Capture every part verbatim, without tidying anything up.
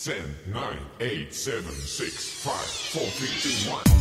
ten, nine, eight, seven, six, five, four, three, two, one.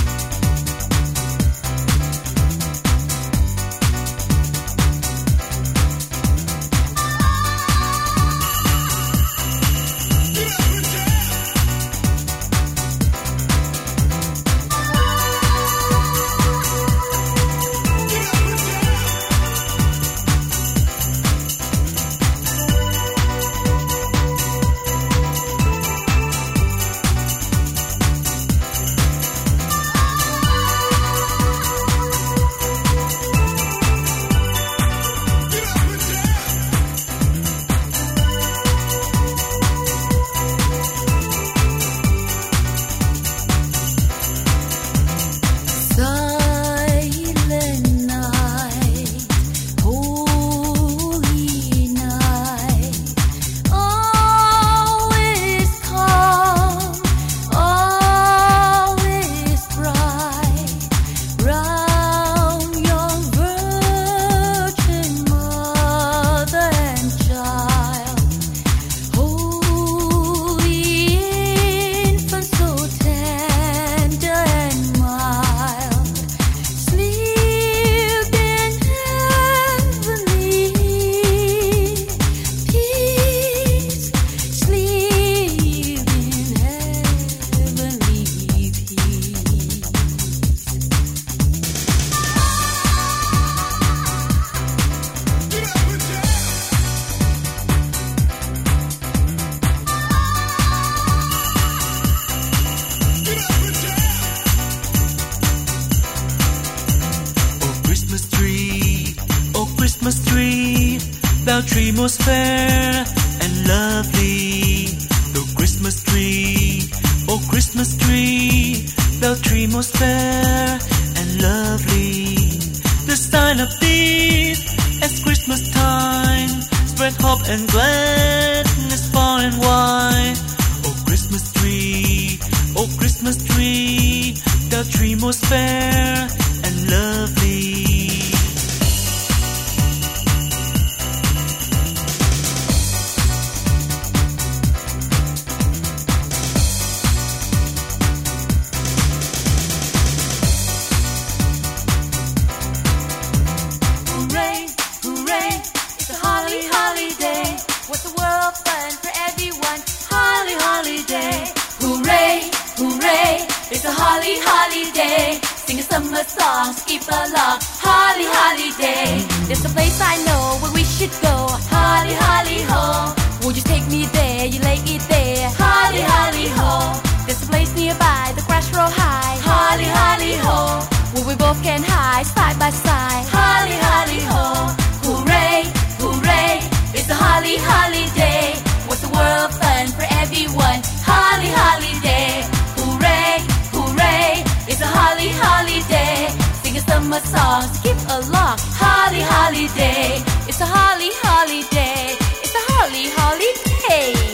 tree most fair and lovely, the Christmas tree, oh Christmas tree, the tree most fair and lovely. The sign of this as Christmas time spread hope and gladness far and wide. Oh Christmas tree, oh Christmas tree, the tree most fair and lovely. Holly holiday, sing a summer song, skip along. Holly holiday, there's a place I know where we should go. Holly holly ho, would you take me there? You lay it there. Holly holly ho, there's a place nearby, the grass row high. Holly holly ho, where we both can hide side by side. Holly holly ho, hooray, hooray, it's a holly holiday. What's the world fun for everyone? Holly holiday, hooray. It's a holly holiday, sing a summer song, skip along. Holly holiday, it's a holly holiday, it's a holly holiday.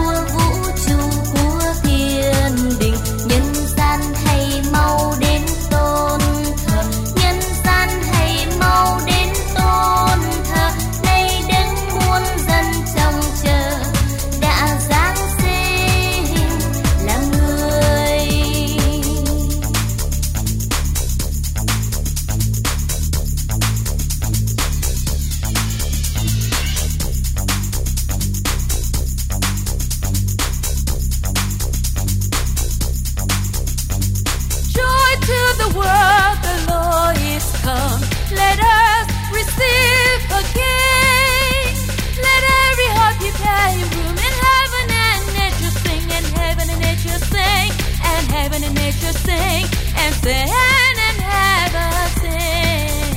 Nhân gian hay mau đến nature sing and sing and have a sing.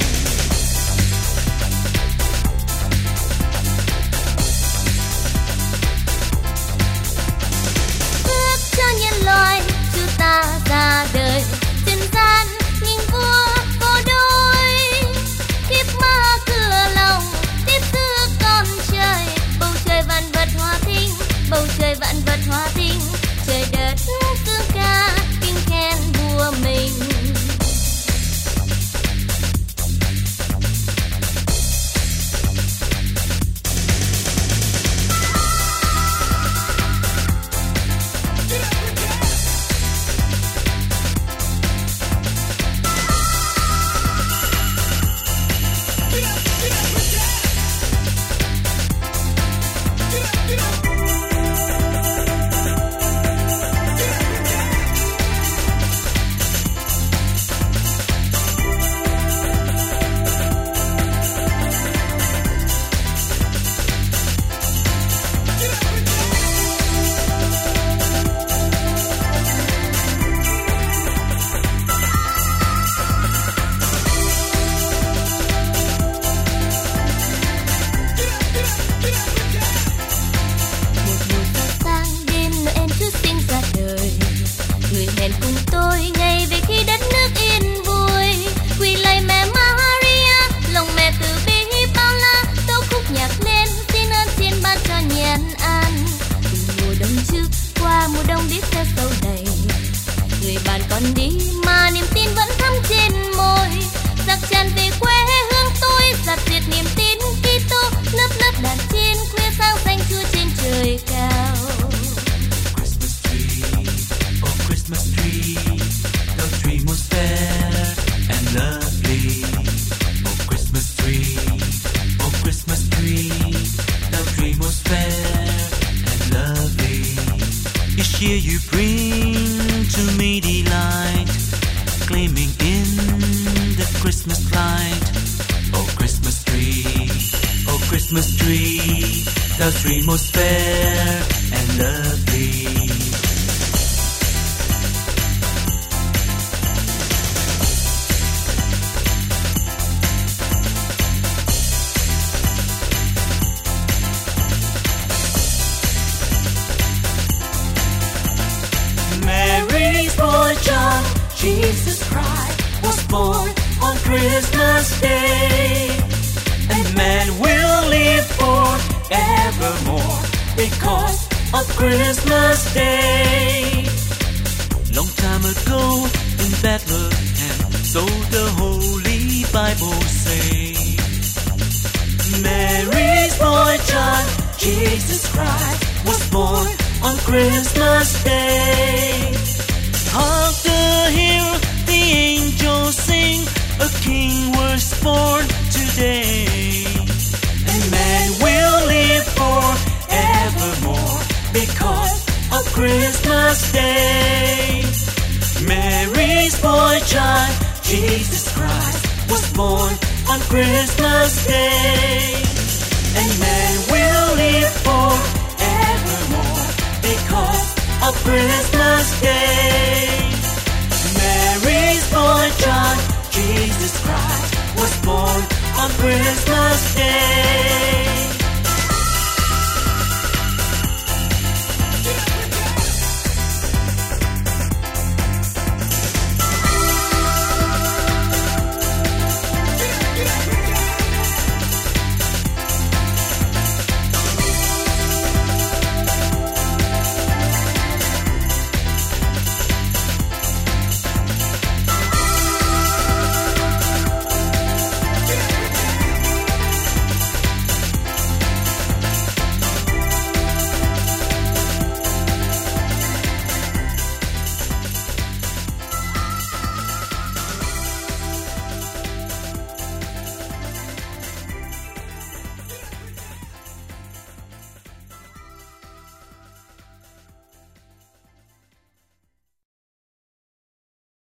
Ước cho nhân loại Chúa ta ra đời trần gian nghìn vua có đôi, kiếp ma cửa lòng tiếp xưa con trời, bầu trời vạn vật hòa thinh, bầu trời vạn vật hòa thinh, trời đất cứ ca kinh khen vua mình. Here you bring to me delight, gleaming in the Christmas light. Oh Christmas tree, oh Christmas tree, the tree most fair and lovely. Jesus Christ was born on Christmas Day, and man will live forevermore because of Christmas Day. Long time ago in Bethlehem, so the Holy Bible say, Mary's boy child, Jesus Christ, was born on Christmas Day. Hark the hill, the angels sing, a king was born today. And man will live forevermore because of Christmas Day. Mary's boy child, Jesus Christ, was born on Christmas Day. And man will live forevermore because of Christmas Day. Mary's boy child, Jesus Christ, was born on Christmas Day.